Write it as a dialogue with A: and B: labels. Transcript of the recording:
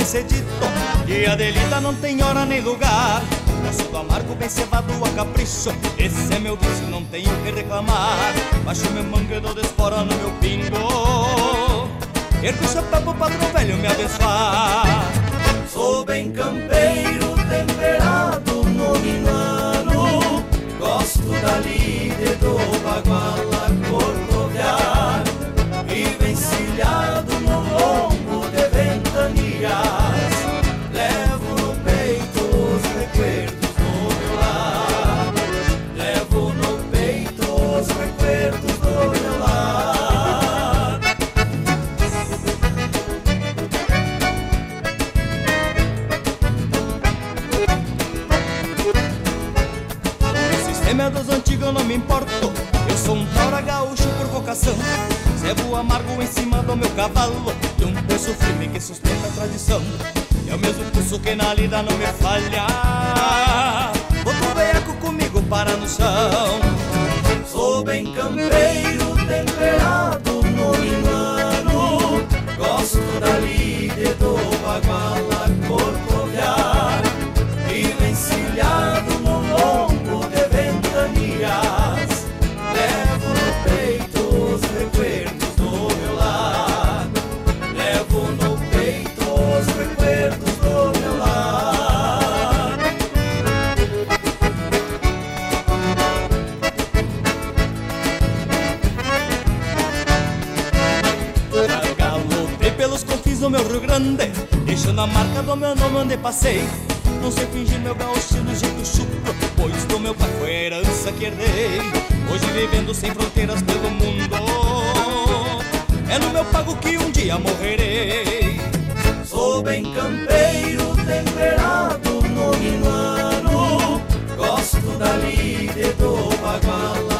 A: cedito, que a delita não tem hora nem lugar. Gosto do amargo bem cevado a capricho, esse é meu vício, não tenho que reclamar. Baixo meu mangue e dou despora no meu pingo, ergo o chapéu pro patrão velho me abençoar.
B: Sou bem campeiro, temperado no minuano, gosto da lide do baguala corcovear, vivo encilhado no lombo de ventanias, levo no peito os recuerdos do meu lar, levo no peito os recuerdos do meu lar.
A: O sistema dos antigos eu não me importo, eu sou um taura gaúcho por vocação. Cebo amargo em cima do meu cavalo e um pulso firme que sustenta a tradição. É o mesmo pulso que na lida não me falha, bota o veaco comigo para no chão.
B: Sou bem campeiro, temperado no minuano, gosto da lide do baguala corcovear, vivo encilhado no lombo de ventanias, levo no peito os recuerdos do meu lar, levo no peito os recuerdos do meu lar.
A: Galopei pelos confins do meu Rio Grande, deixando a marca do meu nome onde passei. Não sei fingir meu gaúcho do jeito chucro, pois do meu pai foi a herança que herdei. Hoje vivendo sem fronteiras pelo mundo, é no meu pago que um dia morrerei.
B: Sou bem campeiro, temperado no minuano, gosto da lide do baguala